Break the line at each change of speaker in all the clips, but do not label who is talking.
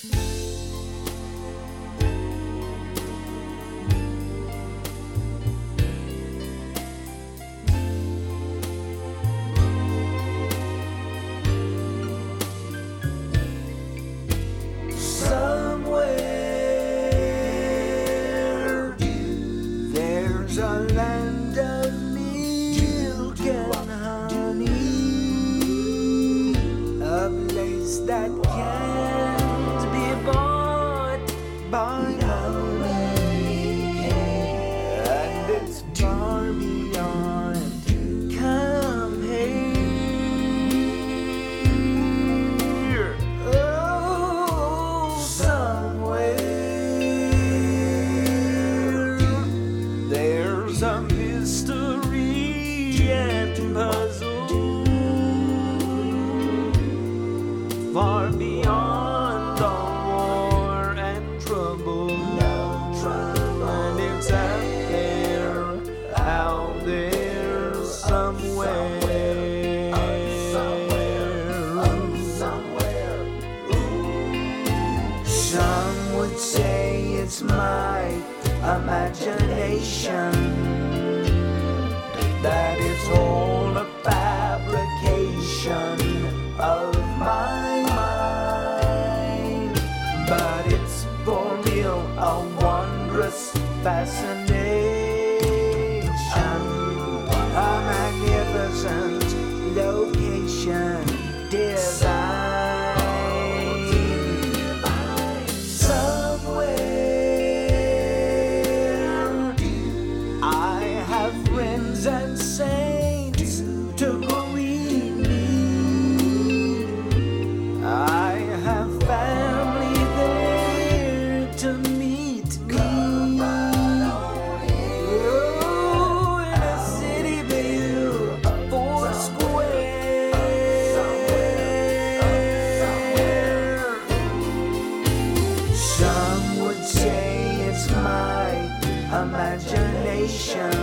There's a land of milk and honey, a place that can't be bought by money, and it's far beyond compare. Oh, there's a mystery and puzzle far beyond all war and trouble, and it's out there somewhere. Some would say it's my imagination, that it's all a fabrication of my mind, but it's for real a wondrous fascination, a magnificent location design. Friends and saints to greet me, I have family there to meet me. Oh, in a city built for square. Some would say it's my imagination,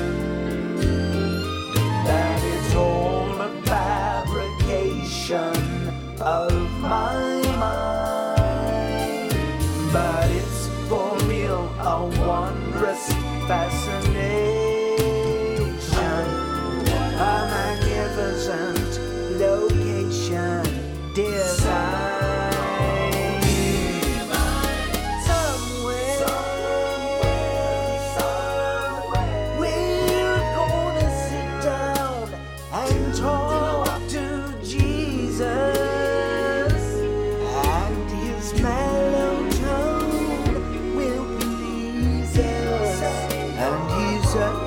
that it's all a fabrication of my mind, but it's for real a wondrous fascination, a magnificent location design. Talk to Jesus, and his mellow tone will please us, and he's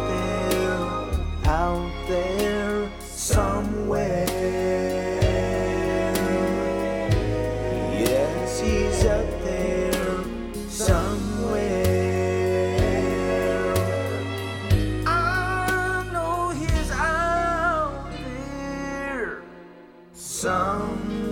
out there somewhere. Yes, he's up there somewhere. I know he's out somewhere.